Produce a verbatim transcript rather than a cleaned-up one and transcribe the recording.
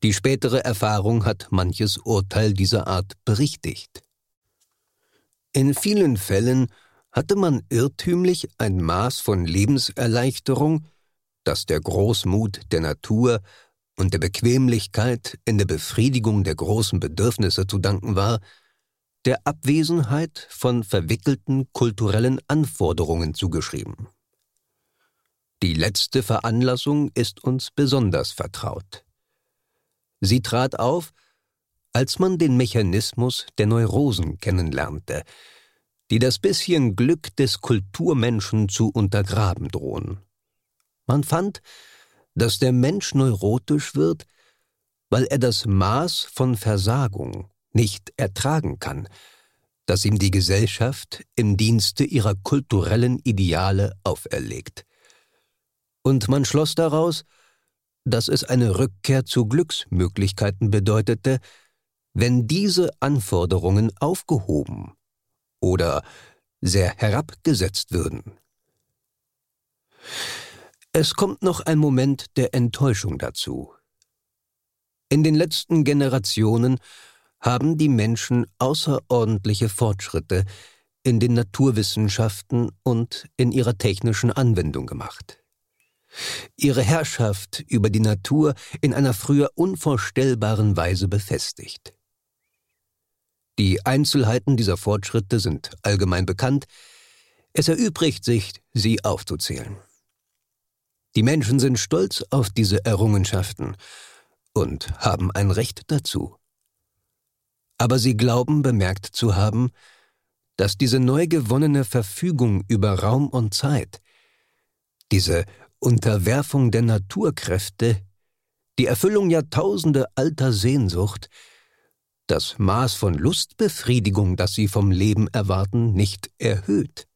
Die spätere Erfahrung hat manches Urteil dieser Art berichtigt. In vielen Fällen hatte man irrtümlich ein Maß von Lebenserleichterung, das der Großmut der Natur und der Bequemlichkeit in der Befriedigung der großen Bedürfnisse zu danken war, der Abwesenheit von verwickelten kulturellen Anforderungen zugeschrieben. Die letzte Veranlassung ist uns besonders vertraut. Sie trat auf, als man den Mechanismus der Neurosen kennenlernte, die das bisschen Glück des Kulturmenschen zu untergraben drohen. Man fand, dass der Mensch neurotisch wird, weil er das Maß von Versagung nicht ertragen kann, das ihm die Gesellschaft im Dienste ihrer kulturellen Ideale auferlegt. Und man schloss daraus, dass es eine Rückkehr zu Glücksmöglichkeiten bedeutete, wenn diese Anforderungen aufgehoben oder sehr herabgesetzt würden. Es kommt noch ein Moment der Enttäuschung dazu. In den letzten Generationen haben die Menschen außerordentliche Fortschritte in den Naturwissenschaften und in ihrer technischen Anwendung gemacht. Ihre Herrschaft über die Natur in einer früher unvorstellbaren Weise befestigt. Die Einzelheiten dieser Fortschritte sind allgemein bekannt, es erübrigt sich, sie aufzuzählen. Die Menschen sind stolz auf diese Errungenschaften und haben ein Recht dazu. Aber sie glauben bemerkt zu haben, dass diese neu gewonnene Verfügung über Raum und Zeit, diese Unterwerfung der Naturkräfte, die Erfüllung Jahrtausende alter Sehnsucht, das Maß von Lustbefriedigung, das sie vom Leben erwarten, nicht erhöht.